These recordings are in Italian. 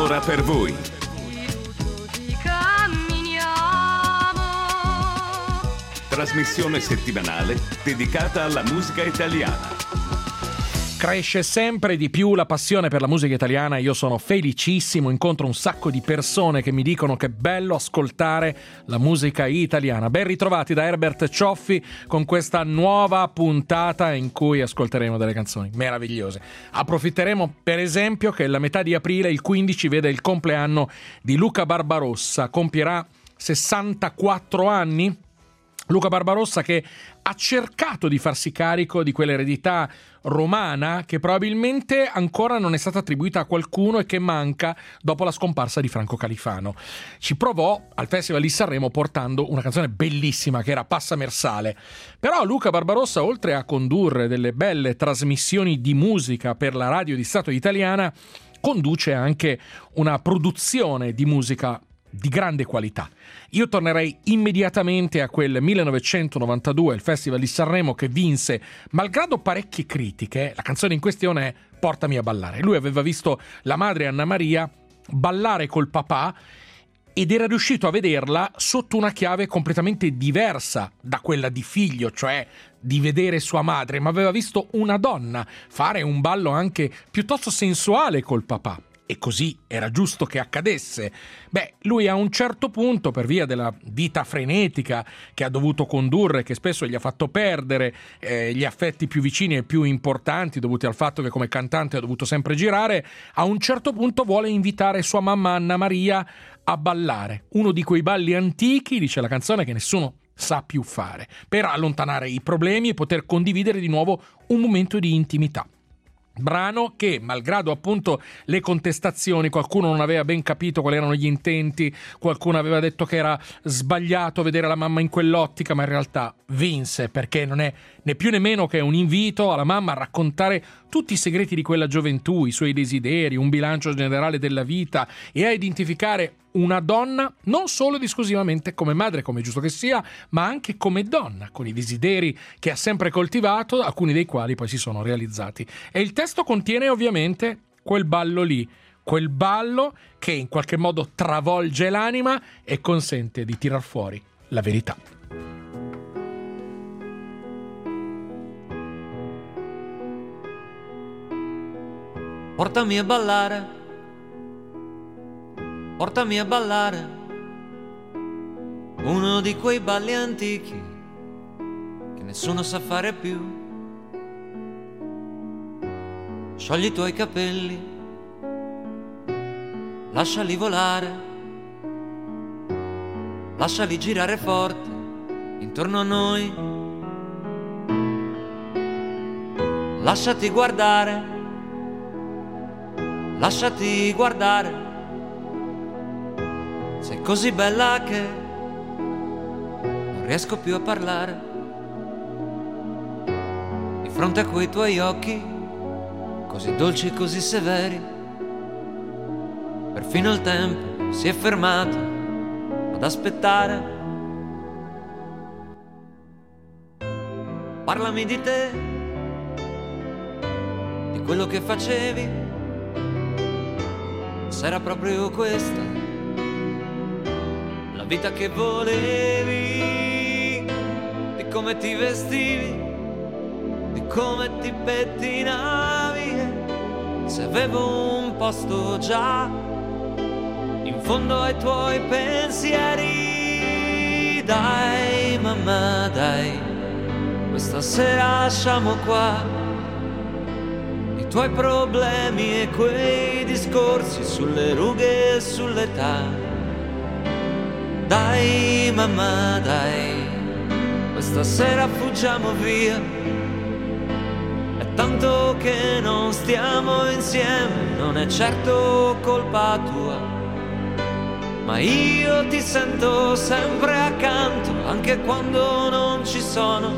lavora per voi. Trasmissione settimanale dedicata alla musica italiana. Cresce sempre di più la passione per la musica italiana. Io sono felicissimo, incontro un sacco di persone che mi dicono che è bello ascoltare la musica italiana. Ben ritrovati da Herbert Cioffi con questa nuova puntata in cui ascolteremo delle canzoni meravigliose. Approfitteremo per esempio che la metà di aprile, il 15, vede il compleanno di Luca Barbarossa. Compierà 64 anni. Luca Barbarossa, che ha cercato di farsi carico di quell'eredità romana che probabilmente ancora non è stata attribuita a qualcuno e che manca dopo la scomparsa di Franco Califano. Ci provò al Festival di Sanremo portando una canzone bellissima che era Passa Mersale. Però Luca Barbarossa, oltre a condurre delle belle trasmissioni di musica per la radio di Stato italiana, conduce anche una produzione di musica di grande qualità. Io tornerei immediatamente a quel 1992, il Festival di Sanremo, che vinse, malgrado parecchie critiche. La canzone in questione è Portami a ballare. Lui aveva visto la madre Anna Maria ballare col papà ed era riuscito a vederla sotto una chiave completamente diversa da quella di figlio, cioè di vedere sua madre, ma aveva visto una donna fare un ballo anche piuttosto sensuale col papà. E così era giusto che accadesse. Lui a un certo punto, per via della vita frenetica che ha dovuto condurre, che spesso gli ha fatto perdere gli affetti più vicini e più importanti, dovuti al fatto che come cantante ha dovuto sempre girare, a un certo punto vuole invitare sua mamma Anna Maria a ballare. Uno di quei balli antichi, dice la canzone, che nessuno sa più fare, per allontanare i problemi e poter condividere di nuovo un momento di intimità. Brano che, malgrado appunto le contestazioni, qualcuno non aveva ben capito quali erano gli intenti, qualcuno aveva detto che era sbagliato vedere la mamma in quell'ottica, ma in realtà vinse, perché non è né più né meno che un invito alla mamma a raccontare tutti i segreti di quella gioventù, i suoi desideri, un bilancio generale della vita e a identificare una donna non solo ed esclusivamente come madre, come giusto che sia, ma anche come donna, con i desideri che ha sempre coltivato, alcuni dei quali poi si sono realizzati. E il testo contiene ovviamente quel ballo lì, quel ballo che in qualche modo travolge l'anima e consente di tirar fuori la verità. Portami a ballare, portami a ballare, uno di quei balli antichi che nessuno sa fare più. Sciogli i tuoi capelli, lasciali volare, lasciali girare forte intorno a noi. Lasciati guardare, lasciati guardare, sei così bella che non riesco più a parlare. Di fronte a quei tuoi occhi, così dolci e così severi, perfino il tempo si è fermato ad aspettare. Parlami di te, di quello che facevi, se era proprio questa la vita che volevi, di come ti vestivi, di come ti pettinavi, se avevo un posto già in fondo ai tuoi pensieri. Dai mamma, dai, questa sera lasciamo qua i tuoi problemi e quei discorsi sulle rughe e sull'età. Dai mamma, dai, questa sera fuggiamo via, è tanto che non stiamo insieme, non è certo colpa tua, ma io ti sento sempre accanto, anche quando non ci sono.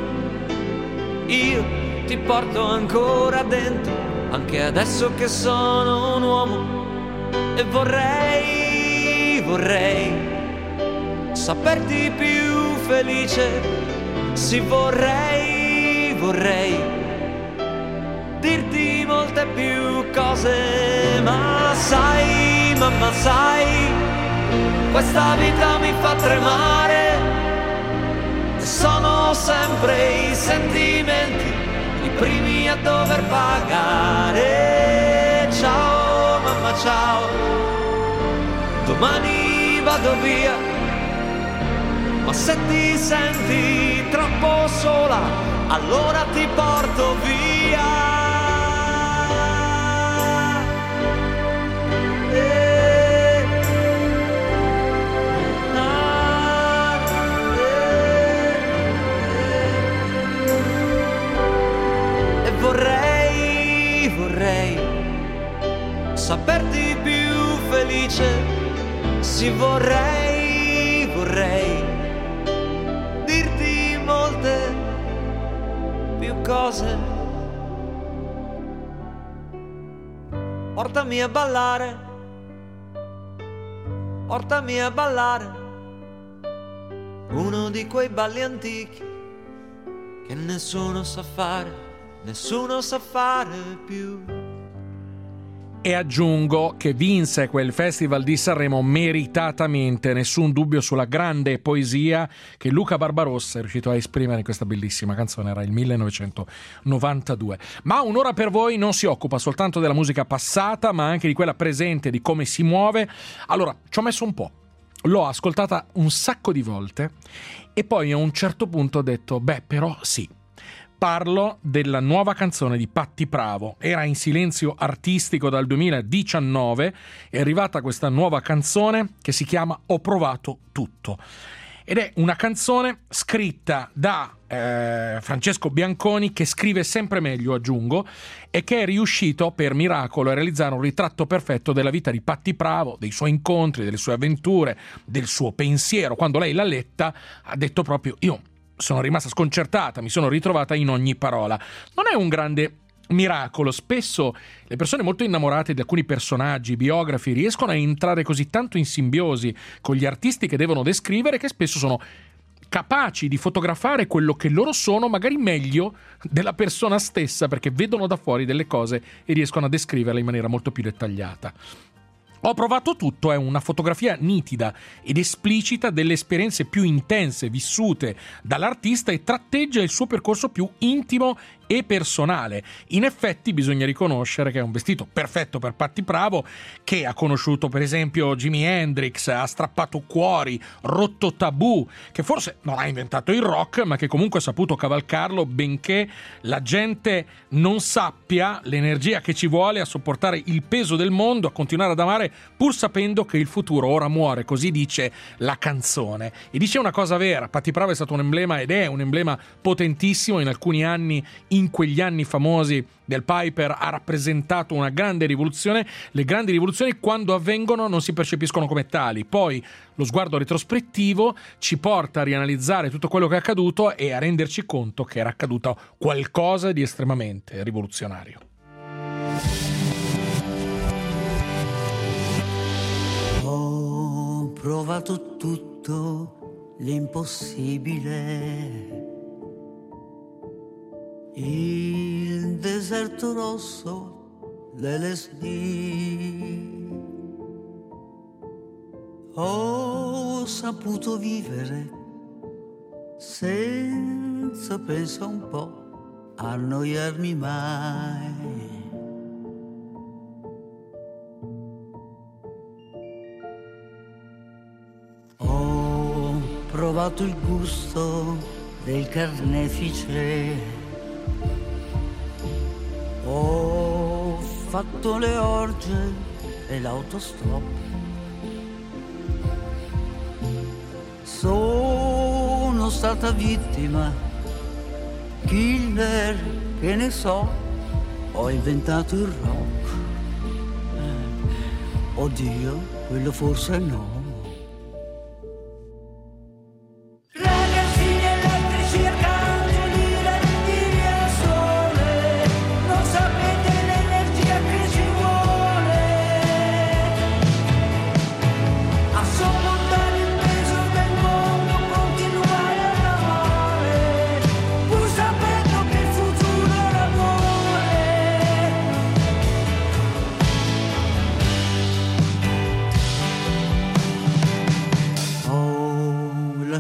Io ti porto ancora dentro, anche adesso che sono un uomo, e vorrei saperti più felice. Sì, vorrei dirti molte più cose, ma sai mamma sai, questa vita mi fa tremare, e sono sempre i sentimenti i primi a dover pagare. Ciao mamma ciao, domani vado via, ma se ti senti troppo sola, allora ti porto via. E vorrei saperti più felice, sì vorrei dirti molte più cose. Portami a ballare, portami a ballare, uno di quei balli antichi che nessuno sa fare più. E aggiungo che vinse quel Festival di Sanremo meritatamente, nessun dubbio sulla grande poesia che Luca Barbarossa è riuscito a esprimere in questa bellissima canzone, era il 1992. Ma Un'ora per voi non si occupa soltanto della musica passata, ma anche di quella presente, di come si muove. Allora, ci ho messo un po', l'ho ascoltata un sacco di volte e poi a un certo punto ho detto, beh però sì. Parlo della nuova canzone di Patti Pravo. Era in silenzio artistico dal 2019, è arrivata questa nuova canzone che si chiama Ho provato tutto. Ed è una canzone scritta da Francesco Bianconi, che scrive sempre meglio, aggiungo, e che è riuscito per miracolo a realizzare un ritratto perfetto della vita di Patti Pravo, dei suoi incontri, delle sue avventure, del suo pensiero. Quando lei l'ha letta ha detto proprio, io sono rimasta sconcertata, mi sono ritrovata in ogni parola. Non è un grande miracolo, spesso le persone molto innamorate di alcuni personaggi, biografi, riescono a entrare così tanto in simbiosi con gli artisti che devono descrivere, che spesso sono capaci di fotografare quello che loro sono, magari meglio della persona stessa, perché vedono da fuori delle cose e riescono a descriverle in maniera molto più dettagliata. Ho provato tutto è una fotografia nitida ed esplicita delle esperienze più intense vissute dall'artista e tratteggia il suo percorso più intimo e personale. In effetti bisogna riconoscere che è un vestito perfetto per Patti Pravo, che ha conosciuto per esempio Jimi Hendrix, ha strappato cuori, rotto tabù, che forse non ha inventato il rock, ma che comunque ha saputo cavalcarlo, benché la gente non sappia l'energia che ci vuole a sopportare il peso del mondo, a continuare ad amare pur sapendo che il futuro ora muore, così dice la canzone. E dice una cosa vera, Patti Pravo è stato un emblema ed è un emblema potentissimo. In alcuni anni, in quegli anni famosi del Piper, ha rappresentato una grande rivoluzione. Le grandi rivoluzioni, quando avvengono, non si percepiscono come tali. Poi lo sguardo retrospettivo ci porta a rianalizzare tutto quello che è accaduto e a renderci conto che era accaduto qualcosa di estremamente rivoluzionario. Ho provato tutto l'impossibile, il deserto rosso, l'LSD. Ho saputo vivere senza, pensa un po', annoiarmi mai. Ho provato il gusto del carnefice, ho fatto le orge e l'autostop, sono stata vittima, killer, che ne so, ho inventato il rock. Oddio, quello forse no.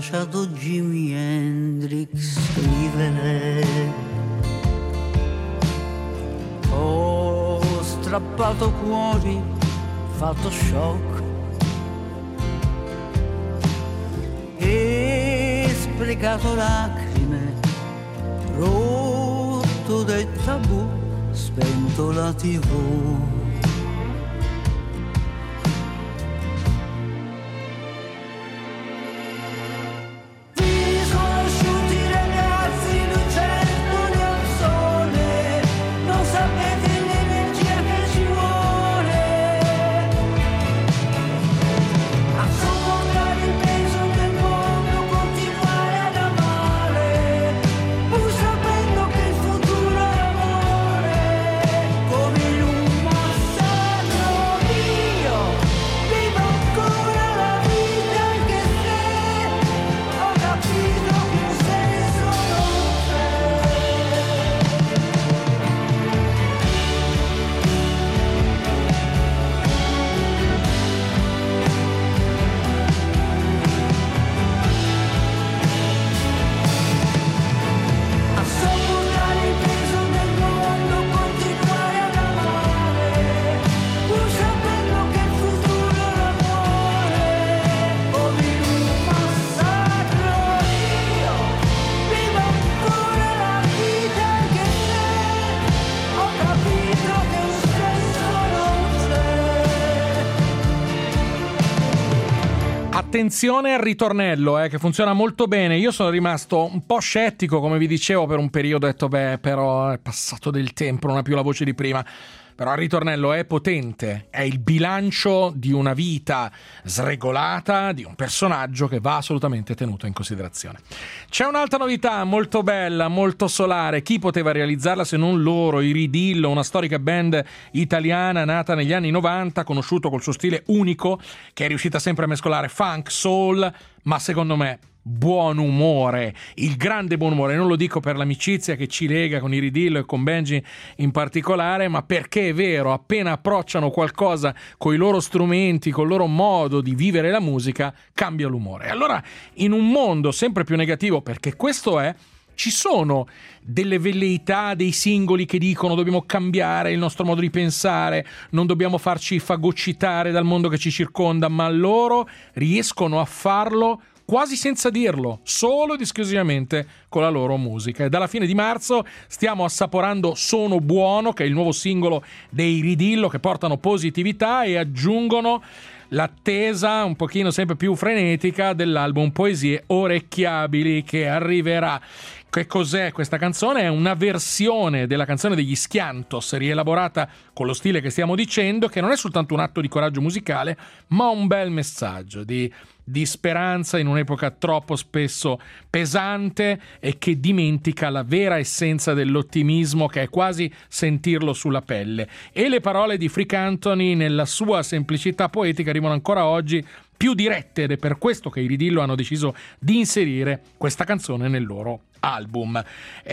lasciato Jimi Hendrix scrivere. Ho strappato cuori, fatto shock e sprecato lacrime, rotto dai tabù, spento la TV. Attenzione al ritornello, che funziona molto bene. Io sono rimasto un po' scettico, come vi dicevo, per un periodo. Ho detto, però è passato del tempo, non ha più la voce di prima. Però il ritornello è potente, è il bilancio di una vita sregolata, di un personaggio che va assolutamente tenuto in considerazione. C'è un'altra novità molto bella, molto solare. Chi poteva realizzarla se non loro, i Ridillo, una storica band italiana nata negli anni 90, conosciuto col suo stile unico, che è riuscita sempre a mescolare funk, soul, ma secondo me buon umore, il grande buon umore. Non lo dico per l'amicizia che ci lega con i Ridillo e con Benji in particolare, ma perché è vero, appena approcciano qualcosa con i loro strumenti, col loro modo di vivere la musica, cambia l'umore. E allora, in un mondo sempre più negativo, perché questo è, ci sono delle velleità dei singoli che dicono dobbiamo cambiare il nostro modo di pensare, non dobbiamo farci fagocitare dal mondo che ci circonda, ma loro riescono a farlo quasi senza dirlo, solo ed esclusivamente con la loro musica. E dalla fine di marzo stiamo assaporando Sono Buono, che è il nuovo singolo dei Ridillo, che portano positività e aggiungono l'attesa un pochino sempre più frenetica dell'album Poesie Orecchiabili, che arriverà. Che cos'è questa canzone? È una versione della canzone degli Schiantos, rielaborata con lo stile che stiamo dicendo, che non è soltanto un atto di coraggio musicale, ma un bel messaggio di speranza in un'epoca troppo spesso pesante e che dimentica la vera essenza dell'ottimismo, che è quasi sentirlo sulla pelle. E le parole di Freak Anthony, nella sua semplicità poetica, arrivano ancora oggi più dirette, ed è per questo che i Ridillo hanno deciso di inserire questa canzone nel loro album.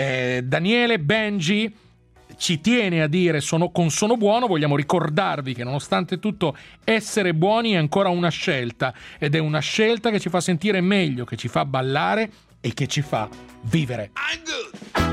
Daniele Benji ci tiene a dire con Sono Buono vogliamo ricordarvi che nonostante tutto essere buoni è ancora una scelta, ed è una scelta che ci fa sentire meglio, che ci fa ballare e che ci fa vivere. I'm good.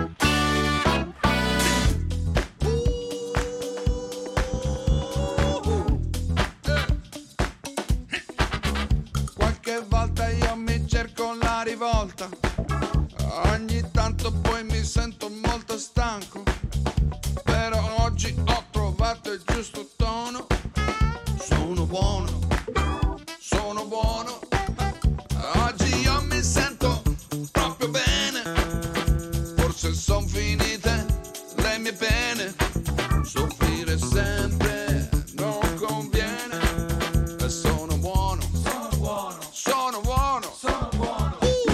Qualche volta io mi cerco la rivolta, ogni tanto poi mi sento molto stanco, però oggi ho trovato il giusto tono. Sono buono, sono buono, oggi io mi sento proprio bene, forse son finite le mie pene, soffrire sempre non conviene, e sono buono, sono buono, sono buono, sono buono.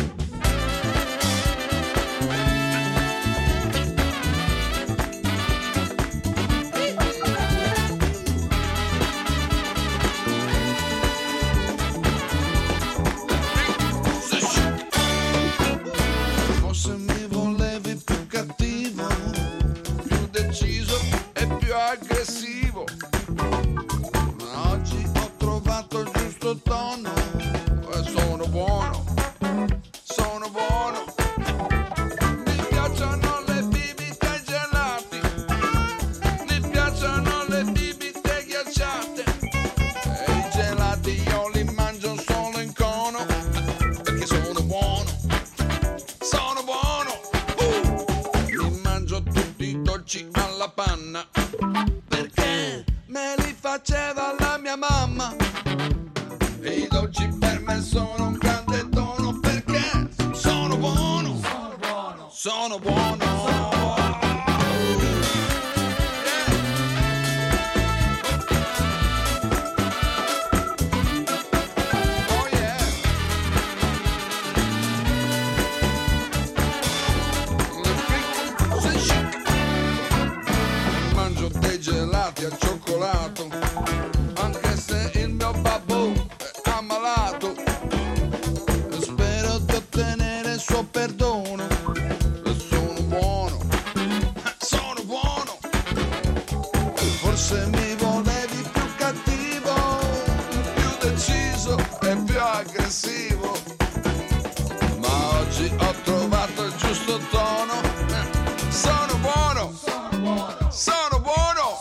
Forse mi volevi più cattivo, più deciso e più aggressivo, ma oggi ho trovato il giusto tono e sono buono, dolci alla panna, perché me li faceva la mia mamma. E i dolci per me sono un grande dono, perché sono buono, sono buono. Gelati al cioccolato, anche se il mio babbo è ammalato. Spero di ottenere il suo perdono. Sono buono, sono buono. Forse mi volevi più cattivo, più deciso e più aggressivo, ma oggi ho trovato il giusto tono. Sono buono, sono buono, sono buono.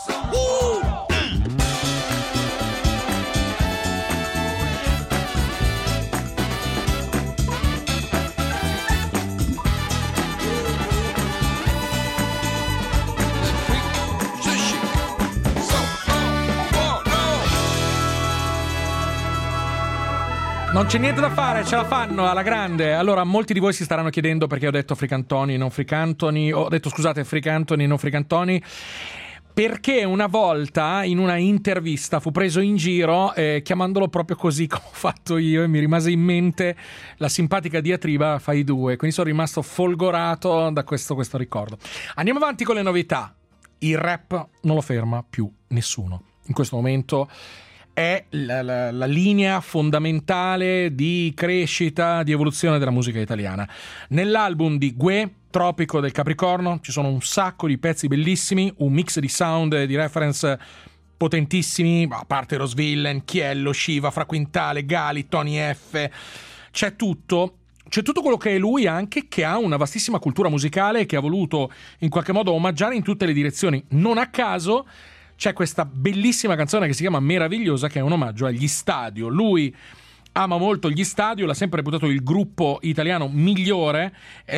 Non c'è niente da fare, ce la fanno alla grande. Allora, molti di voi si staranno chiedendo perché ho detto Fricantoni, non Fricantoni. Ho detto, scusate, Fricantoni, non Fricantoni. Perché una volta in una intervista fu preso in giro chiamandolo proprio così come ho fatto io, e mi rimase in mente la simpatica diatriba fra i due, quindi sono rimasto folgorato da questo ricordo. Andiamo avanti con le novità. Il rap non lo ferma più nessuno in questo momento. È la linea fondamentale di crescita, di evoluzione della musica italiana. Nell'album di Guè, Tropico del Capricorno, ci sono un sacco di pezzi bellissimi, un mix di sound e di reference potentissimi, a parte Rosvillain, Chiello, Shiva, Fra Quintale, Gali, Tony F. C'è tutto quello che è lui, anche che ha una vastissima cultura musicale, che ha voluto in qualche modo omaggiare in tutte le direzioni. Non a caso c'è questa bellissima canzone che si chiama Meravigliosa, che è un omaggio agli Stadio. Lui ama molto gli Stadio, l'ha sempre reputato il gruppo italiano migliore, è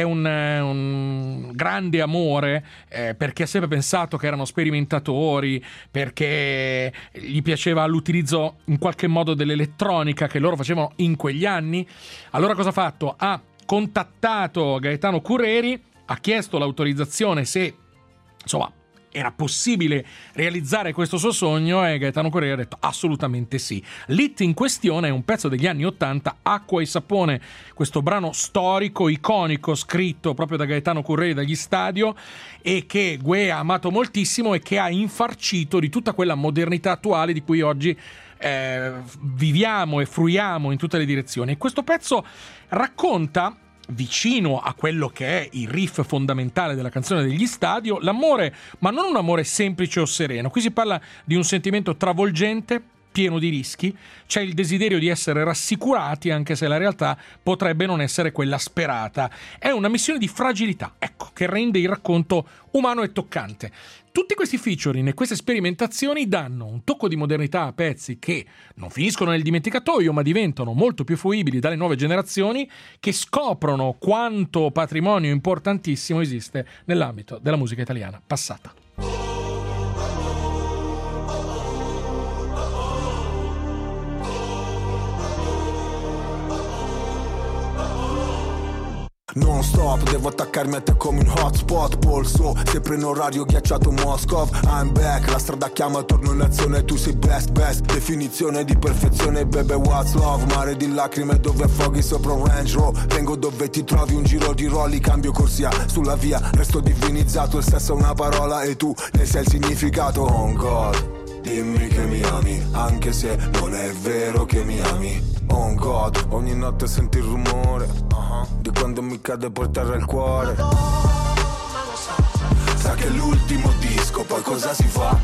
un grande amore, perché ha sempre pensato che erano sperimentatori, perché gli piaceva l'utilizzo in qualche modo dell'elettronica che loro facevano in quegli anni. Allora cosa ha fatto? Ha contattato Gaetano Curreri, ha chiesto l'autorizzazione se, insomma, era possibile realizzare questo suo sogno, e Gaetano Curreri ha detto assolutamente sì. L'hit in questione è un pezzo degli anni 80, Acqua e Sapone, questo brano storico, iconico, scritto proprio da Gaetano Curreri, dagli Stadio, e che Guè ha amato moltissimo e che ha infarcito di tutta quella modernità attuale di cui oggi viviamo e fruiamo in tutte le direzioni. E questo pezzo racconta, vicino a quello che è il riff fondamentale della canzone degli Stadio, l'amore, ma non un amore semplice o sereno. Qui si parla di un sentimento travolgente, pieno di rischi. C'è il desiderio di essere rassicurati, anche se la realtà potrebbe non essere quella sperata. È una missione di fragilità, ecco, che rende il racconto umano e toccante. Tutti questi featuring e queste sperimentazioni danno un tocco di modernità a pezzi che non finiscono nel dimenticatoio, ma diventano molto più fruibili dalle nuove generazioni, che scoprono quanto patrimonio importantissimo esiste nell'ambito della musica italiana passata. Non stop, devo attaccarmi a te come un hotspot. Polso, sempre in orario ghiacciato Moscow. I'm back, la strada chiama, torno in azione. Tu sei best, definizione di perfezione. Baby, what's love? Mare di lacrime dove affoghi sopra un Range Rover. Vengo dove ti trovi, un giro di rolli, cambio corsia sulla via, resto divinizzato. Il sesso è una parola e tu ne sei il significato. Oh God, dimmi che mi ami, anche se non è vero che mi ami. Oh God, ogni notte senti il rumore di quando mi cade per terra il cuore. Sa che è l'ultimo disco, poi cosa si fa?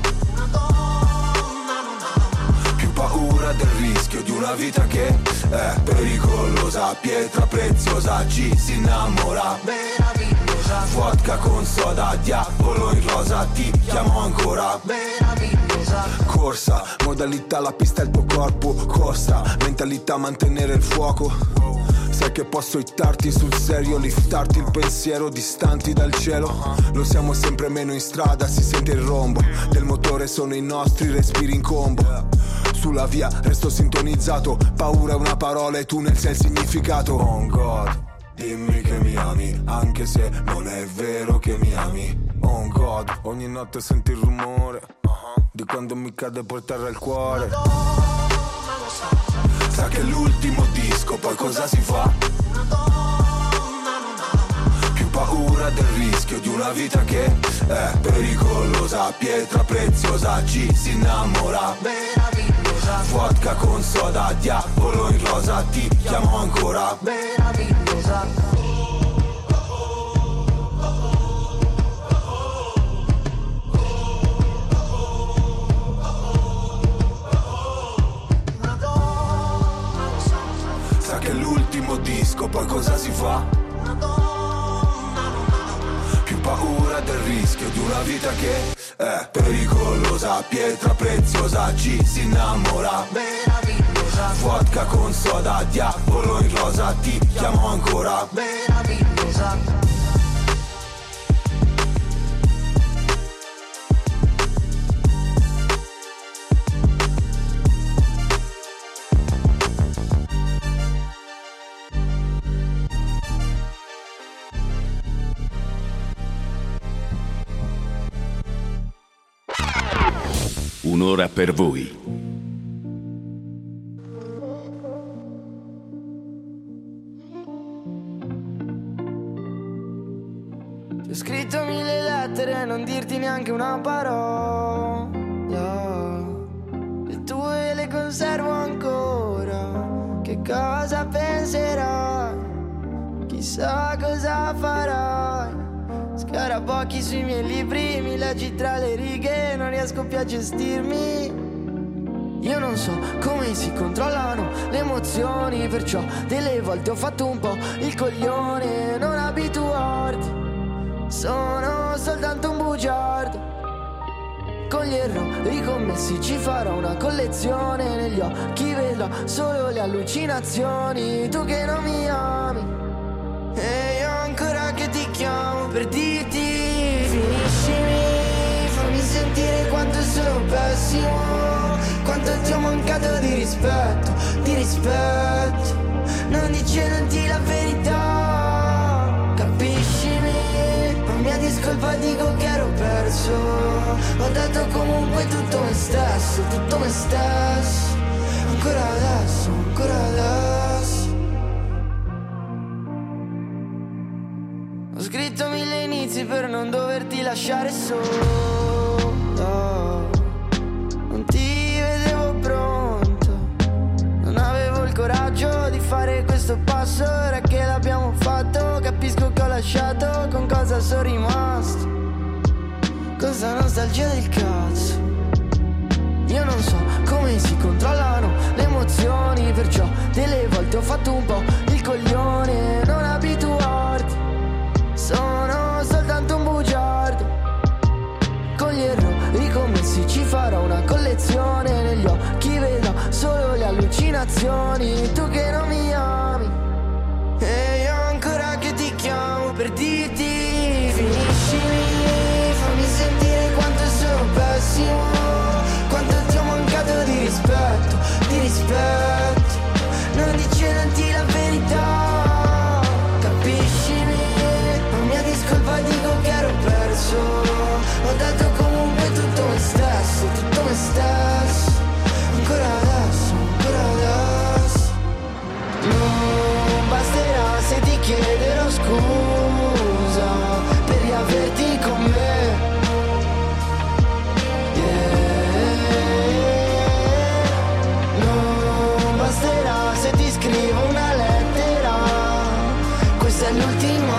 Più paura del rischio di una vita che è pericolosa. Pietra preziosa, ci si innamora. Meravigliosa. Vodka con soda, diavolo in rosa, ti chiamo ancora. Meravigliosa. Corsa, modalità la pista è il tuo corpo. Costa, mentalità mantenere il fuoco. Sai che posso hittarti sul serio, liftarti il pensiero distanti dal cielo. Lo siamo sempre meno in strada, si sente il rombo del motore, sono i nostri respiri in combo. Sulla via resto sintonizzato, paura è una parola e tunnel sei il significato. Oh God, dimmi che mi ami, anche se non è vero che mi ami. Oh God, ogni notte senti il rumore di quando mi cade per terra il cuore. Sa che è l'ultimo disco, poi cosa si fa? Più paura del rischio di una vita che è pericolosa, pietra preziosa, ci si innamora. Meravigliosa, vodka con soda, diavolo in rosa, ti chiamo ancora. Meravigliosa. Che l'ultimo disco, poi cosa si fa? Più paura del rischio di una vita che è pericolosa, pietra preziosa, ci si innamora. Meravigliosa, vodka con soda, diavolo in rosa, ti chiamo ancora. Meravigliosa. Un'ora per voi. Ti ho scritto 1000 lettere e non dirti neanche una parola. Le tue le conservo ancora. Che cosa penserai? Chissà cosa farai. Scarabocchi sui miei libri, mi leggi tra le righe, non riesco più a gestirmi. Io non so come si controllano le emozioni, perciò delle volte ho fatto un po' il coglione. Non abituarti, sono soltanto un bugiardo. Con gli errori commessi ci farò una collezione. Negli occhi vedrò solo le allucinazioni. Tu che non mi ami e io ancora che ti chiamo per dirti finiscimi, fammi sentire quanto sono pessimo, quanto ti ho mancato di rispetto, non dicendoti la verità, capiscimi, non mi ha discolpa, dico che ero perso, ho dato comunque tutto me stesso, ancora adesso. Ho scritto 1000 inizi per non doverti lasciare solo. Non ti vedevo pronto, non avevo il coraggio di fare questo passo. Ora che l'abbiamo fatto, capisco che ho lasciato. Con cosa sono rimasto? Cosa nostalgia del cazzo. Io non so come si controllano le emozioni, perciò delle volte ho fatto un po' il coglione. Non abituarti, sono soltanto un bugiardo. Con gli errori commessi ci farò una collezione. Negli occhi vedo solo le allucinazioni. Tu che non mi ami e io ancora che ti chiamo per dirti finiscimi, fammi sentire quanto sono pessimo, quanto ti ho mancato di rispetto, non dicendoti la verità, capiscimi, non mi ha discolpa, dico che ero perso, ho dato comunque tutto me stesso, ancora adesso, non basterà se ti chiederò scusa per riaverti con me. Se ti scrivo una lettera, questa è l'ultima.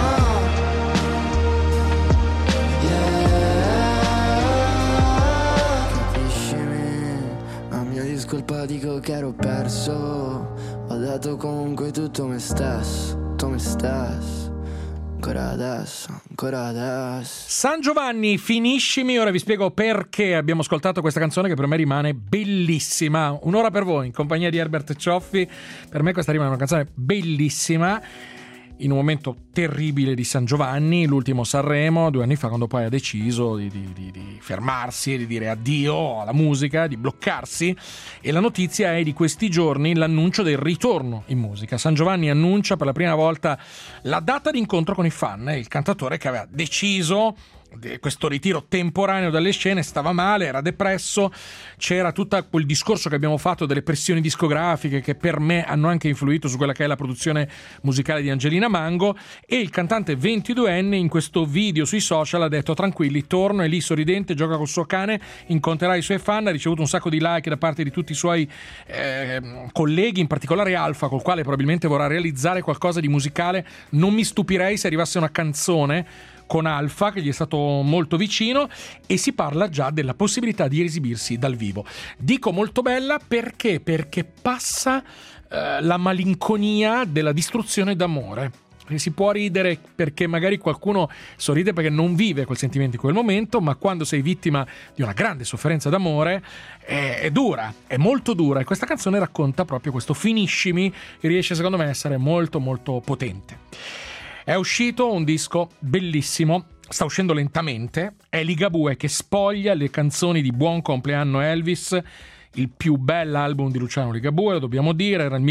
Capiscimi, a mia discolpa dico che ero perso, ho dato comunque tutto me stesso, ancora adesso, ancora adesso. San Giovanni, finiscimi, ora vi spiego perché abbiamo ascoltato questa canzone che per me rimane bellissima. Un'ora per voi in compagnia di Herbert Cioffi. Per me questa rimane una canzone bellissima in un momento terribile di San Giovanni, l'ultimo Sanremo 2 anni fa, quando poi ha deciso di fermarsi e di dire addio alla musica, di bloccarsi, e la notizia è di questi giorni l'annuncio del ritorno in musica. San Giovanni annuncia per la prima volta la data di incontro con i fan. Il cantatore che aveva deciso questo ritiro temporaneo dalle scene stava male, era depresso, c'era tutto quel discorso che abbiamo fatto delle pressioni discografiche che per me hanno anche influito su quella che è la produzione musicale di Angelina Mango, e il cantante 22enne in questo video sui social ha detto: tranquilli, torno, è lì sorridente, gioca col suo cane, incontrerà i suoi fan, ha ricevuto un sacco di like da parte di tutti i suoi colleghi, in particolare Alfa, col quale probabilmente vorrà realizzare qualcosa di musicale. Non mi stupirei se arrivasse una canzone con Alfa, che gli è stato molto vicino, e si parla già della possibilità di esibirsi dal vivo. Dico molto bella perché passa la malinconia della distruzione d'amore. Si può ridere perché magari qualcuno sorride perché non vive quel sentimento in quel momento, ma quando sei vittima di una grande sofferenza d'amore è dura, è molto dura, e questa canzone racconta proprio questo finiscimi, che riesce secondo me a essere molto molto potente. È uscito un disco bellissimo, sta uscendo lentamente, è Ligabue che spoglia le canzoni di Buon compleanno Elvis, il più bell'album di Luciano Ligabue, lo dobbiamo dire, era il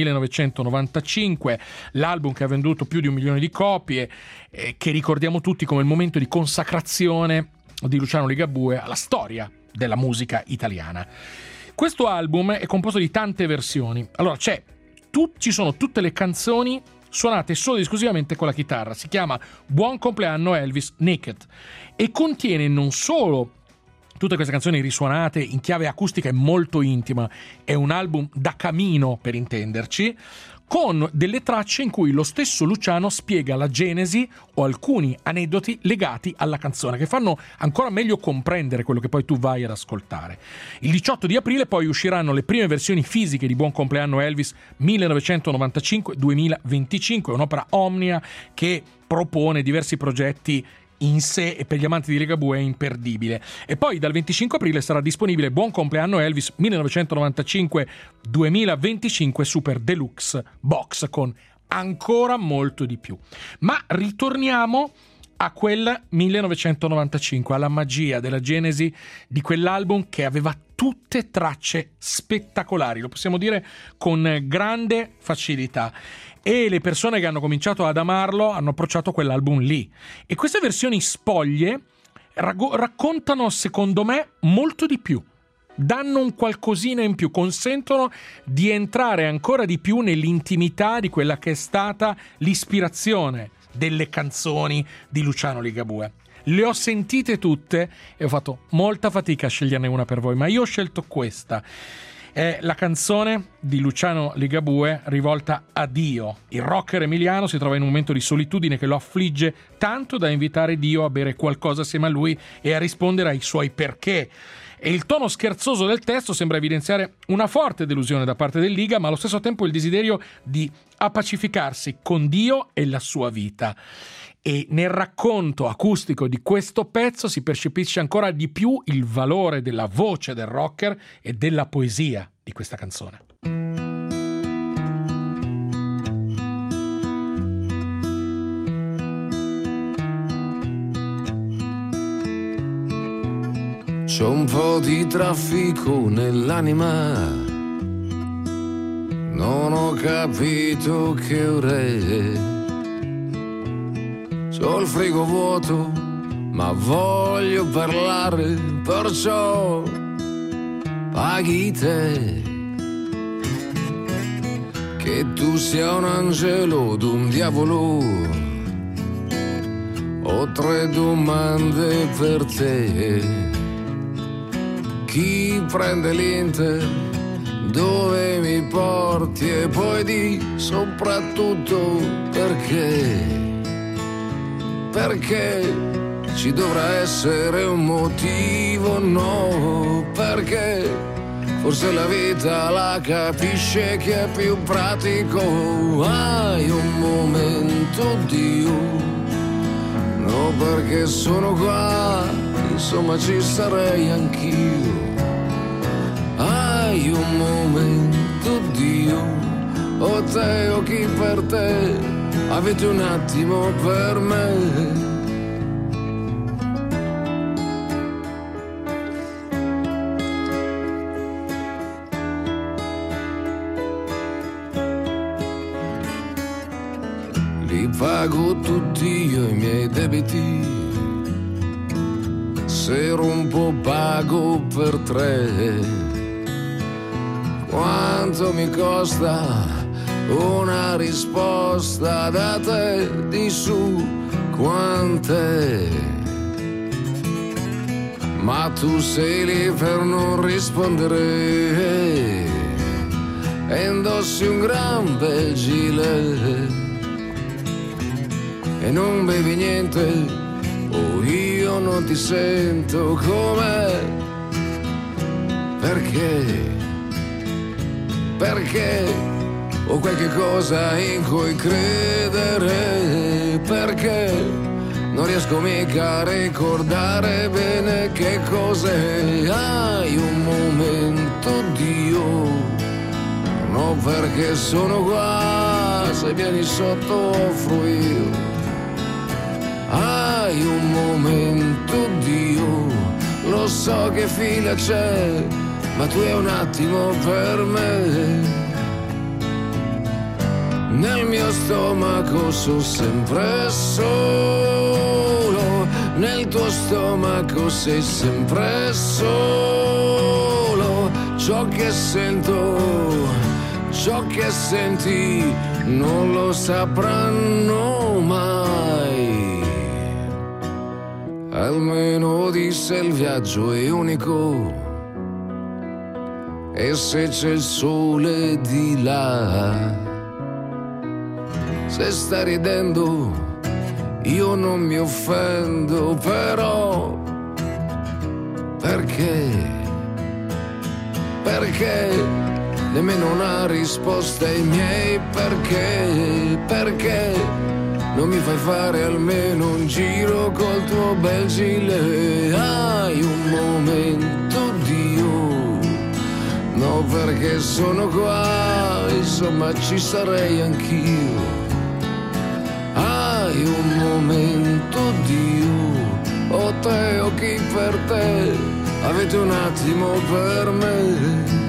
1995, l'album che ha venduto più di 1 milione di copie, che ricordiamo tutti come il momento di consacrazione di Luciano Ligabue alla storia della musica italiana. Questo album è composto di tante versioni, allora ci sono tutte le canzoni suonate solo ed esclusivamente con la chitarra, si chiama Buon compleanno Elvis Naked, e contiene non solo tutte queste canzoni risuonate in chiave acustica e molto intima, è un album da camino per intenderci, con delle tracce in cui lo stesso Luciano spiega la genesi o alcuni aneddoti legati alla canzone, che fanno ancora meglio comprendere quello che poi tu vai ad ascoltare. Il 18 di aprile poi usciranno le prime versioni fisiche di Buon compleanno Elvis 1995-2025, un'opera omnia che propone diversi progetti in sé, e per gli amanti di Ligabue è imperdibile. E poi dal 25 aprile sarà disponibile Buon compleanno Elvis 1995-2025 Super Deluxe Box, con ancora molto di più. Ma ritorniamo a quel 1995, alla magia della genesi di quell'album che aveva tutte tracce spettacolari, lo possiamo dire con grande facilità, e le persone che hanno cominciato ad amarlo hanno approcciato quell'album lì, e queste versioni spoglie raccontano secondo me molto di più, danno un qualcosina in più, consentono di entrare ancora di più nell'intimità di quella che è stata l'ispirazione delle canzoni di Luciano Ligabue. Le ho sentite tutte e ho fatto molta fatica a sceglierne una per voi, ma io ho scelto questa. È la canzone di Luciano Ligabue rivolta a Dio. Il rocker emiliano si trova in un momento di solitudine che lo affligge tanto da invitare Dio a bere qualcosa assieme a lui e a rispondere ai suoi perché. E il tono scherzoso del testo sembra evidenziare una forte delusione da parte del Liga, ma allo stesso tempo il desiderio di appacificarsi con Dio e la sua vita. E nel racconto acustico di questo pezzo si percepisce ancora di più il valore della voce del rocker e della poesia di questa canzone. C'è un po' di traffico nell'anima, non ho capito che ore. C'ho il frigo vuoto, ma voglio parlare, perciò paghi te. Che tu sia un angelo d'un diavolo, ho 3 domande per te. Chi prende l'Inter, dove mi porti, e poi di soprattutto perché? Perché ci dovrà essere un motivo, no? Perché forse la vita la capisce chi è più pratico. Hai un momento, Dio, no, perché sono qua, insomma ci sarei anch'io. Hai un momento, Dio, o te o chi per te, avete un attimo per me. Li pago tutti io i miei debiti, se rompo pago per 3. Quanto mi costa una risposta da te, di su quant'è? Ma tu sei lì per non rispondere e indossi un gran bel gilet e non bevi niente, o io non ti sento com'è. Perché? Perché ho qualche cosa in cui credere, perché non riesco mica a ricordare bene che cos'è. Hai un momento, Dio, no, perché sono qua, se vieni sotto offro io. Hai un momento, Dio, lo so che fila c'è, ma tu hai un attimo per me. Nel mio stomaco sono sempre solo, nel tuo stomaco sei sempre solo. Ciò che sento, ciò che senti, non lo sapranno mai. Almeno disse il viaggio è unico, e se c'è il sole di là, se sta ridendo io non mi offendo, però perché? Perché nemmeno una risposta ai miei perché? Perché non mi fai fare almeno un giro col tuo bel gilet? Hai un momento, Dio, no, perché sono qua, insomma ci sarei anch'io. Hai un momento, Dio, o te o chi per te, avete un attimo per me.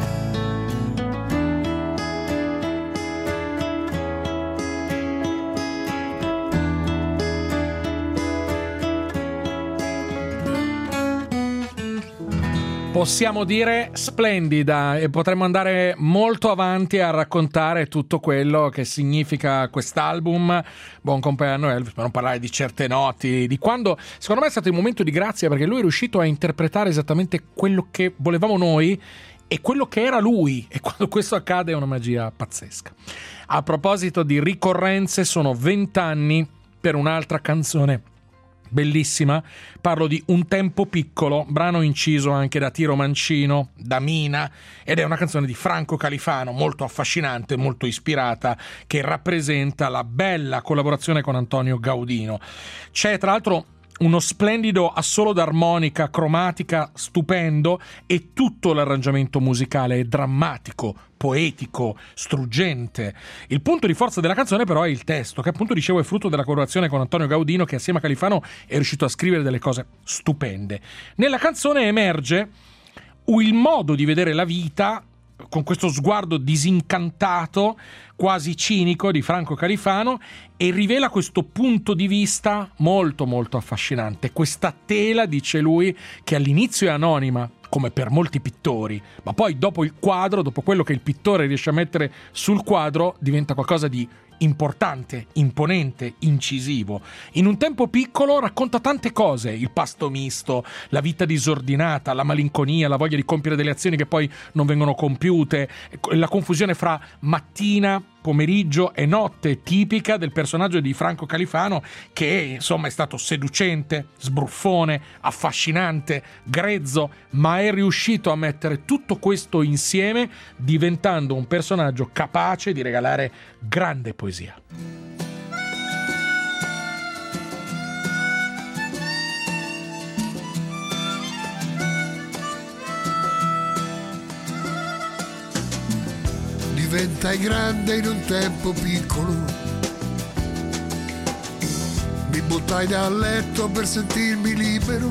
Possiamo dire splendida, e potremmo andare molto avanti a raccontare tutto quello che significa quest'album. Buon compleanno Elvis, per non parlare di certe noti, di quando secondo me è stato il momento di grazia, perché lui è riuscito a interpretare esattamente quello che volevamo noi e quello che era lui, e quando questo accade è una magia pazzesca. A proposito di ricorrenze, sono 20 anni per un'altra canzone bellissima, parlo di Un tempo piccolo, brano inciso anche da Tiro Mancino, da Mina, ed è una canzone di Franco Califano molto affascinante, molto ispirata, che rappresenta la bella collaborazione con Antonio Gaudino. C'è tra l'altro uno splendido assolo d'armonica cromatica stupendo, e tutto l'arrangiamento musicale è drammatico, poetico, struggente. Il punto di forza della canzone però è il testo, che appunto dicevo è frutto della collaborazione con Antonio Gaudino, che assieme a Califano è riuscito a scrivere delle cose stupende. Nella canzone emerge il modo di vedere la vita, con questo sguardo disincantato, quasi cinico, di Franco Califano, e rivela questo punto di vista molto molto affascinante. Questa tela, dice lui, che all'inizio è anonima, come per molti pittori, ma poi dopo il quadro, dopo quello che il pittore riesce a mettere sul quadro, diventa qualcosa di importante, imponente, incisivo. In Un tempo piccolo racconta tante cose: il pasto misto, la vita disordinata, la malinconia, la voglia di compiere delle azioni che poi non vengono compiute, la confusione fra mattina, pomeriggio e notte, tipica del personaggio di Franco Califano, che insomma è stato seducente, sbruffone, affascinante, grezzo, ma è riuscito a mettere tutto questo insieme, diventando un personaggio capace di regalare grande poesia. diventai grande in un tempo piccolo. Mi buttai dal letto per sentirmi libero.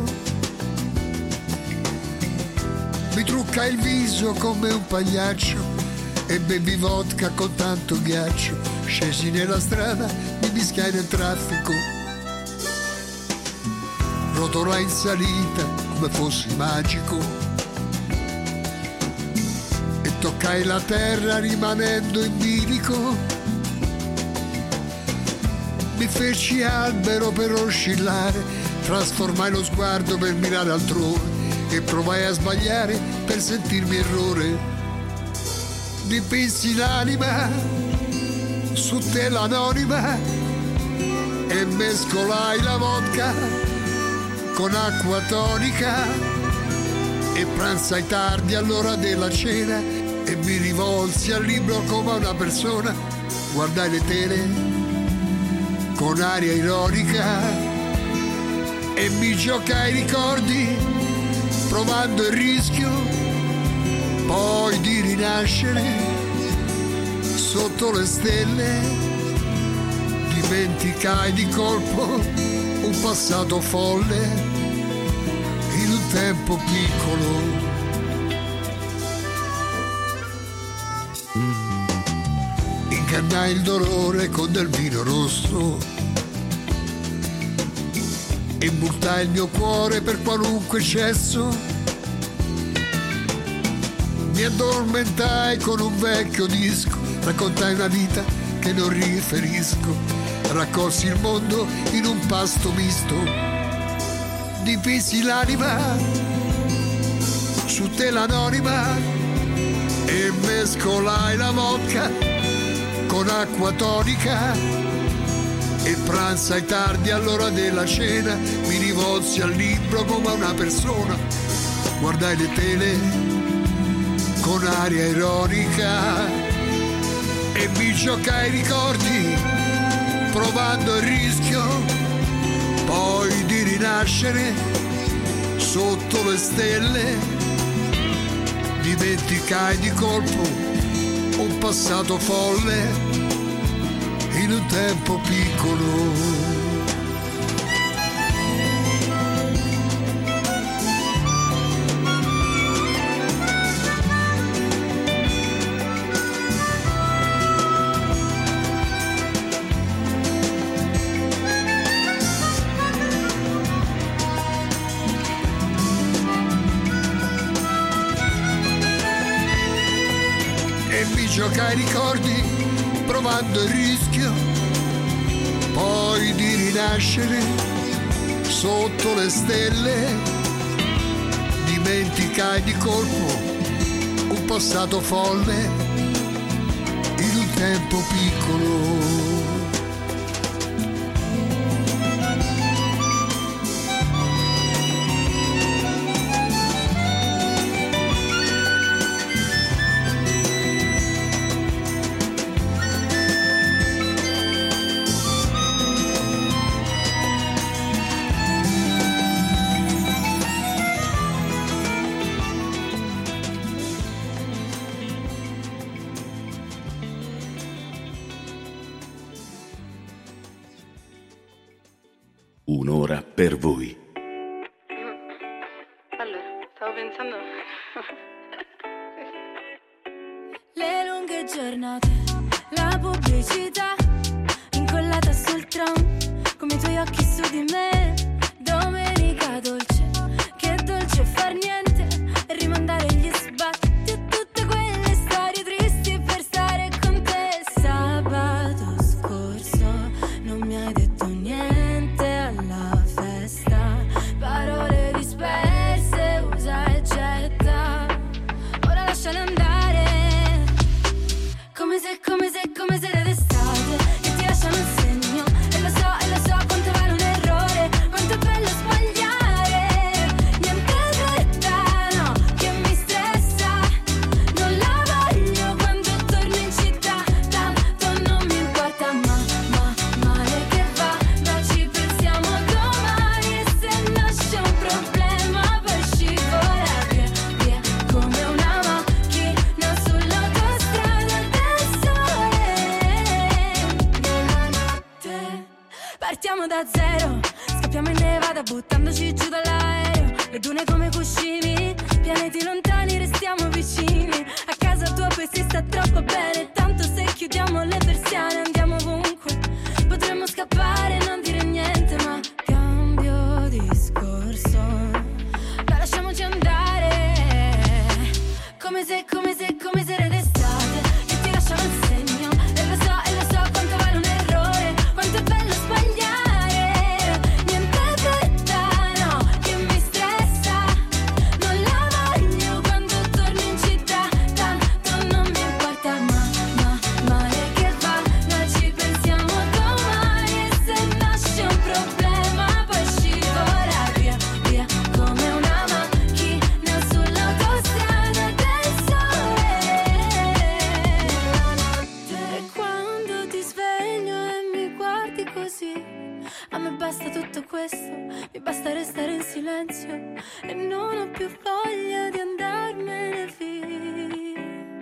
Mi truccai il viso come un pagliaccio e bevi vodka con tanto ghiaccio. Scesi nella strada, mi mischiai nel traffico. Rotolai in salita come fossi magico. Toccai la terra rimanendo in bilico. Mi feci albero per oscillare, trasformai lo sguardo per mirare altrove e provai a sbagliare per sentirmi errore. Dipinsi l'anima su tela anonima e mescolai la vodka con acqua tonica e pranzai tardi all'ora della cena. E mi rivolsi al libro come a una persona, guardai le tele con aria ironica e mi giocai i ricordi provando il rischio poi di rinascere sotto le stelle. Dimenticai di colpo un passato folle in un tempo piccolo. Ingannai il dolore con del vino rosso e multai il mio cuore per qualunque eccesso. Mi addormentai con un vecchio disco, raccontai una vita che non riferisco, raccolsi il mondo in un pasto misto. Dipinsi l'anima su tela anonima e mescolai la vodka con acqua tonica e pranzai tardi all'ora della cena. Mi rivolsi al libro come a una persona, guardai le tele con aria ironica e mi giocai i ricordi provando il rischio poi di rinascere sotto le stelle. Dimenticai di colpo un passato folle in un tempo piccolo. Giocai i ricordi provando il rischio poi di rinascere sotto le stelle. Dimenticai di colpo un passato folle in un tempo piccolo. Un'ora per voi. Allora, stavo pensando... Le lunghe giornate, la pubblicità incollata sul tram, come i tuoi occhi su di me. Domenica dolce, che dolce far niente e rimandare gli sbatti a tutte quelle storie tristi per stare con te. Sabato scorso non mi hai detto niente alla festa, parole disperse, usa e getta. Ora lasciale andare, come se d'estate che ti lasciano il segno. E lo so quanto vale un errore, quanto è bello sbagliare. buttandoci giù dall'aereo, le dune come cuscini, pianeti lontani restiamo vicini. A casa tua poi si sta troppo bene, tanto se chiudiamo le persiane andiamo ovunque. Potremmo scappare e non dire niente, ma cambio discorso, dai lasciamoci andare. Come se era d'estate e ti lasciavo il segno. E lo so quanto vale un errore, quanto è bello sbagliare. Niente fretta, no, che mi stressa. Non la voglio quando torno in città, tanto non mi importa. Ma male che va, noi ci pensiamo domani. E se nasce un problema poi scivola via, via come una macchina sull'autostrada del sole. E quando ti sveglio e mi guardi così, a me basta tutto questo, mi basta restare in silenzio e non ho più voglia di andarmene via.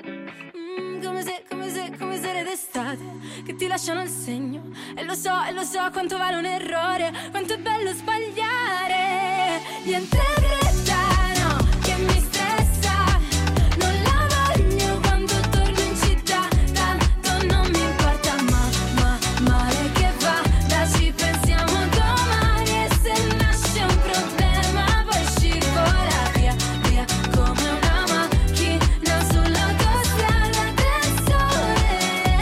Come se era d'estate che ti lasciano il segno. E lo so quanto vale un errore, quanto è bello sbagliare. Niente fretta, no, che mi stressa. Non la voglio quando torno in città, tanto non mi importa. Ma male che va, dai ci pensiamo domani. E se nasce un problema poi scivola via, via come una macchina sull'autostrada del sole.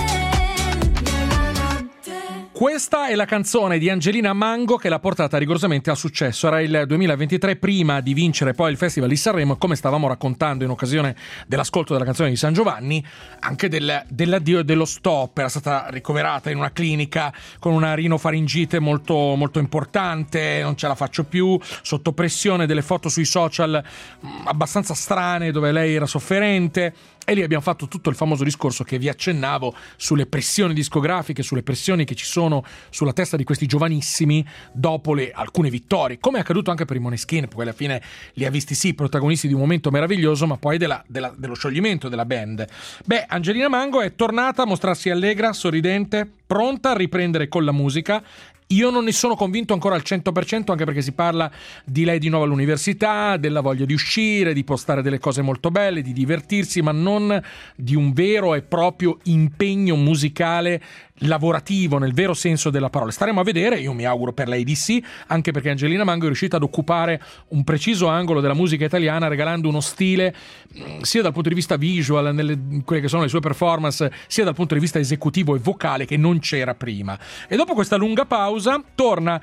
Nella notte. Questa è la canzone di Angelina Mango che l'ha portata rigorosamente al successo. Era il 2023, prima di vincere poi il Festival di Sanremo, come stavamo raccontando in occasione dell'ascolto della canzone di San Giovanni, anche dell'addio e dello stop. Era stata ricoverata in una clinica con una rinofaringite molto, molto importante, non ce la faccio più, sotto pressione, delle foto sui social abbastanza strane dove lei era sofferente. E lì abbiamo fatto tutto il famoso discorso che vi accennavo sulle pressioni discografiche, sulle pressioni che ci sono sulla testa di questi giovanissimi dopo alcune vittorie, come è accaduto anche per i Måneskin, poi alla fine li ha visti sì protagonisti di un momento meraviglioso, ma poi dello scioglimento della band. Beh, Angelina Mango è tornata a mostrarsi allegra, sorridente, pronta a riprendere con la musica. Io non ne sono convinto ancora al 100%, anche perché si parla di lei di nuovo all'università, della voglia di uscire, di postare delle cose molto belle, di divertirsi, ma non di un vero e proprio impegno musicale lavorativo nel vero senso della parola. Staremo a vedere, io mi auguro per lei di sì, anche perché Angelina Mango è riuscita ad occupare un preciso angolo della musica italiana, regalando uno stile sia dal punto di vista visual, nelle quelle che sono le sue performance, sia dal punto di vista esecutivo e vocale, che non c'era prima. E dopo questa lunga pausa torna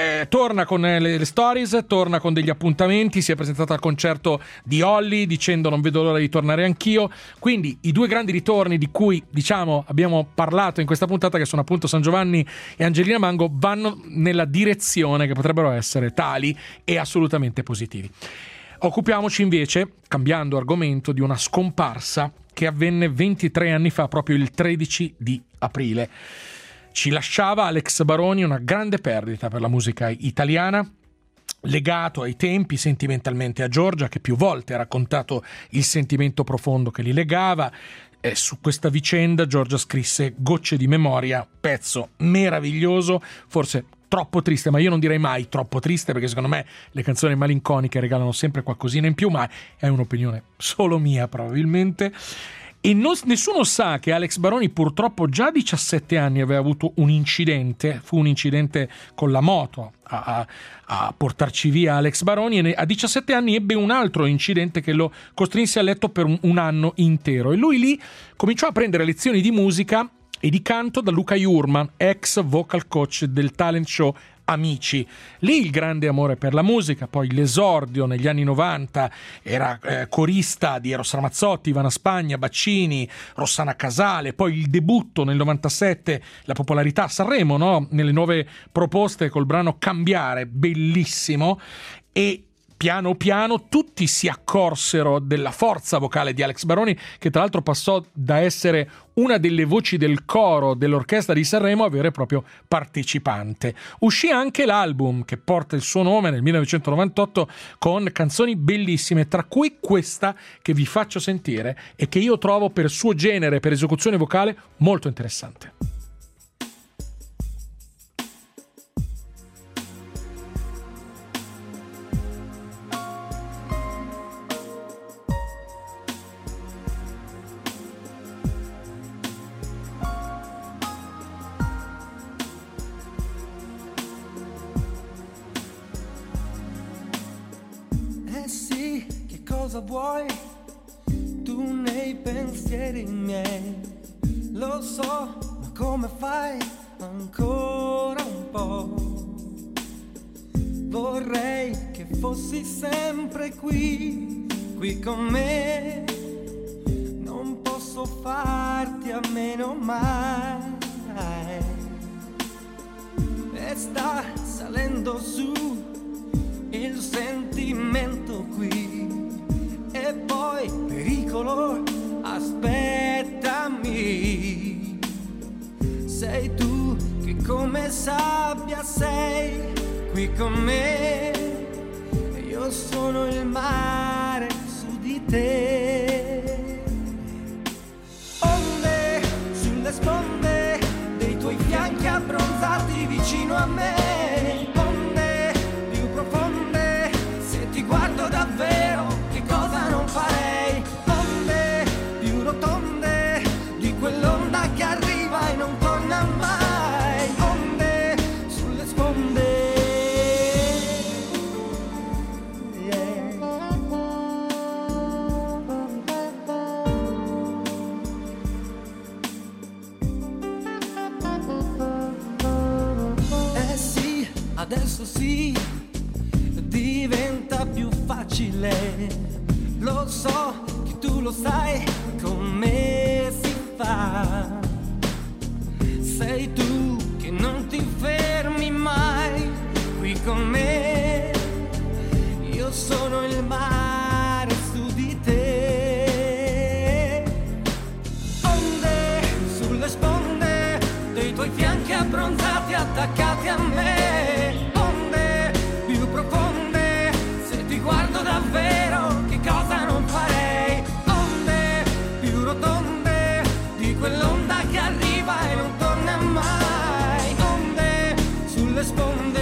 con le stories, torna con degli appuntamenti, si è presentata al concerto di Olly dicendo non vedo l'ora di tornare anch'io. Quindi i due grandi ritorni di cui abbiamo parlato in questa puntata, che sono appunto San Giovanni e Angelina Mango, vanno nella direzione che potrebbero essere tali e assolutamente positivi. Occupiamoci invece, cambiando argomento, di una scomparsa che avvenne 23 anni fa, proprio il 13 di aprile. Ci lasciava Alex Baroni, una grande perdita per la musica italiana, legato ai tempi sentimentalmente a Giorgia, che più volte ha raccontato il sentimento profondo che li legava. Su questa vicenda Giorgia scrisse Gocce di memoria, pezzo meraviglioso, forse troppo triste, ma io non direi mai troppo triste, perché secondo me le canzoni malinconiche regalano sempre qualcosina in più, ma è un'opinione solo mia probabilmente. E nessuno sa che Alex Baroni purtroppo già a 17 anni aveva avuto un incidente, fu un incidente con la moto a portarci via Alex Baroni, e a 17 anni ebbe un altro incidente che lo costrinse a letto per un anno intero, e lui lì cominciò a prendere lezioni di musica e di canto da Luca Jurman, ex vocal coach del talent show Amici. Lì il grande amore per la musica, poi l'esordio negli anni 90, era corista di Eros Ramazzotti, Ivana Spagna, Baccini, Rossana Casale, poi il debutto nel 97, la popolarità a Sanremo, no? Nelle nuove proposte col brano Cambiare, bellissimo, e piano piano tutti si accorsero della forza vocale di Alex Baroni, che tra l'altro passò da essere una delle voci del coro dell'orchestra di Sanremo a vero e proprio partecipante. Uscì anche l'album che porta il suo nome nel 1998, con canzoni bellissime, tra cui questa che vi faccio sentire e che io trovo per suo genere, per esecuzione vocale, molto interessante. cosa vuoi tu nei pensieri miei? Lo so, ma come fai? Ancora un po'. Vorrei che fossi sempre qui con me. Non posso farti a meno mai. E sta salendo su il sentimento qui. E poi pericolo, aspettami. Sei tu che come sabbia sei qui con me. E io sono il mare su di te. Onde sulle sponde dei tuoi fianchi abbronzati vicino a me. Onde più profonde, se ti guardo davvero che cosa non farei. Onde più rotonde di quell'onda che arriva e non torna mai. Onde sulle sponde. Adesso sì, diventa più facile. Lo so che tu lo sai come si fa. Sei tu che non ti fermi mai qui con me. Io sono il mare su di te. Onde sulle sponde dei tuoi fianchi abbronzati attaccati a me. Guardo davvero che cosa non farei. Onde più rotonde di quell'onda che arriva e non torna mai. Onde sulle sponde.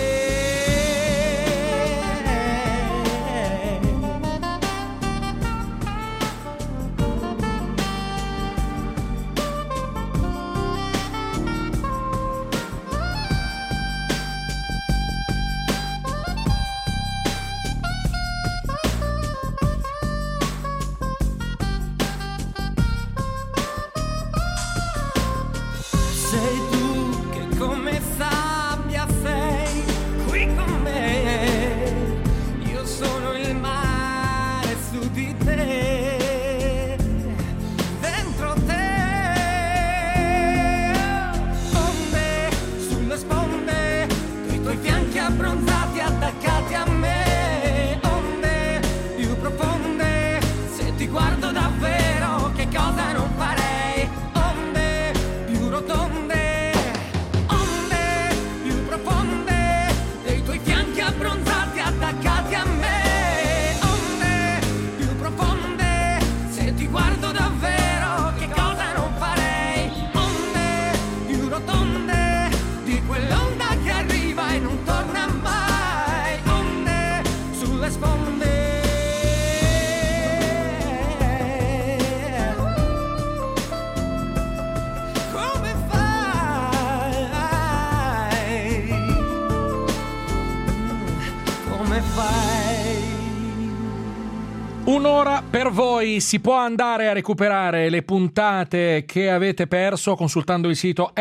Un'ora per voi. Si può andare a recuperare le puntate che avete perso consultando il sito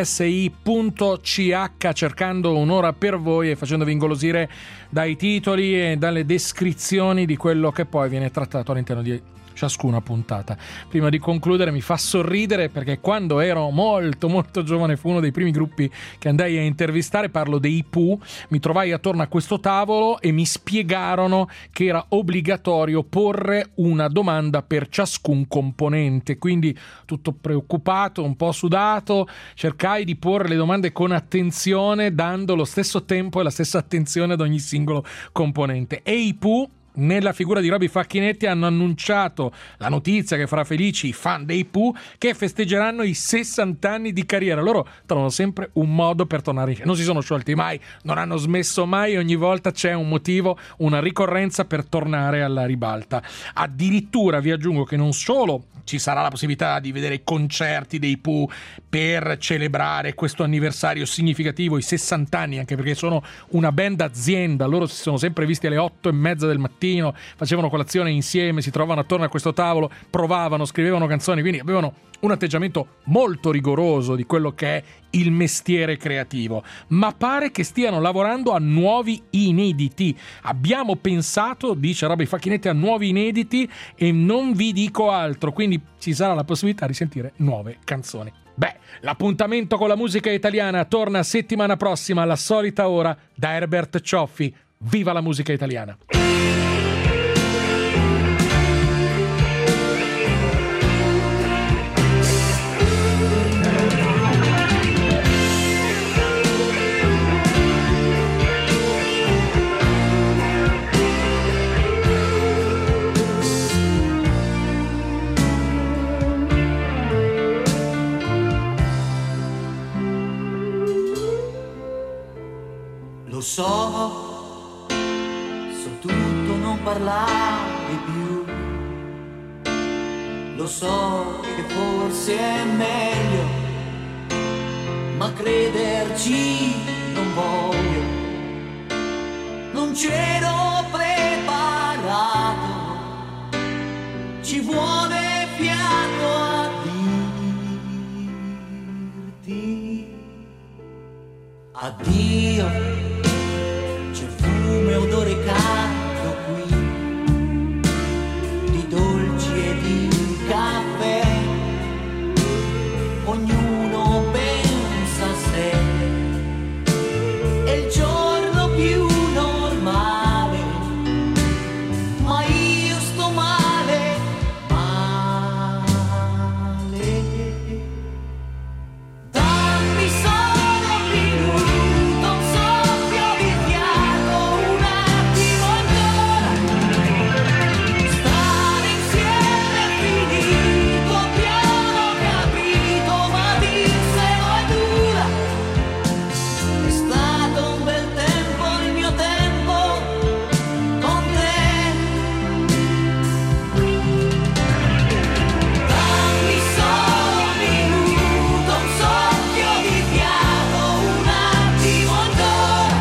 rsi.ch, cercando Un'ora per voi e facendovi ingolosire dai titoli e dalle descrizioni di quello che poi viene trattato all'interno di ciascuna puntata. Prima di concludere, mi fa sorridere perché quando ero molto giovane fu uno dei primi gruppi che andai a intervistare, parlo dei Pooh. Mi trovai attorno a questo tavolo e mi spiegarono che era obbligatorio porre una domanda per ciascun componente, quindi tutto preoccupato, un po' sudato, cercai di porre le domande con attenzione, dando lo stesso tempo e la stessa attenzione ad ogni singolo componente. E i Pooh, nella figura di Roby Facchinetti, hanno annunciato la notizia che farà felici i fan dei Pooh, che festeggeranno i 60 anni di carriera. Loro trovano sempre un modo per tornare in... Non si sono sciolti mai, non hanno smesso mai, ogni volta c'è un motivo, una ricorrenza per tornare alla ribalta. Addirittura vi aggiungo che non solo ci sarà la possibilità di vedere i concerti dei Pooh per celebrare questo anniversario significativo, i 60 anni, anche perché sono una band azienda. Loro si sono sempre visti alle 8:30 del mattino mattino, facevano colazione insieme, si trovavano attorno a questo tavolo, provavano, scrivevano canzoni, quindi avevano un atteggiamento molto rigoroso di quello che è il mestiere creativo, ma pare che stiano lavorando a nuovi inediti. Abbiamo pensato, dice Roby Facchinetti, a nuovi inediti e non vi dico altro, quindi ci sarà la possibilità di sentire nuove canzoni. Beh, l'appuntamento con la musica italiana torna settimana prossima alla solita ora da Herbert Cioffi. Viva la musica italiana! Lo so tutto non parlare più, lo so che forse è meglio, ma crederci non voglio, non c'ero preparato, ci vuole fiato a dirti addio. Fumo e odore caldo qui, di dolci e di caffè, ognuno pensa a sé, è il giorno più normale, ma io sto male, male. Dammi solo un minuto, un soffio di fiato, un attimo ancora, stare insieme è finito, abbiamo capito, ma dirselo è dura, è stato un bel tempo il mio tempo con te. Dammi solo un minuto, un soffio di fiato, un attimo ancora,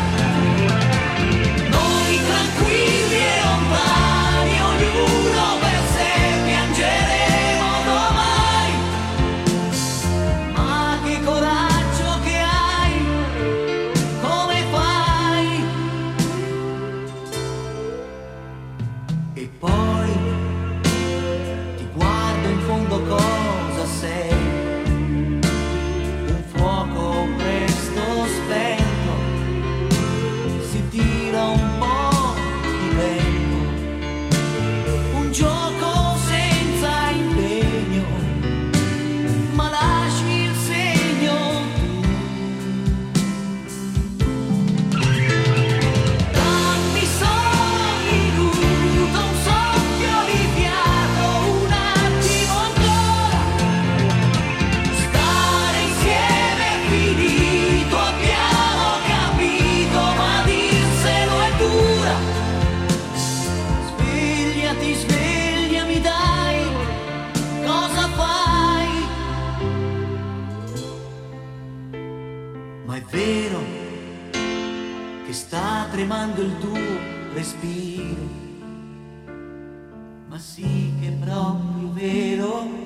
noi tranquilli e lontani, ognuno per sé, piangeremo domani, ma che coraggio che hai, come fai? E poi ti guardo in fondo, cosa sei? Un fuoco presto spento, si tira un po' di vento, un gioco senza impegno, ma lasci il segno tu. Dammi solo un minuto, un soffio di fiato, un attimo ancora, stare insieme è finito, abbiamo capito, ma dirselo è dura. Svegliati, svegliami dai, cosa fai? Ma è vero che sta tremando il tuo respiro, ma sì che è proprio vero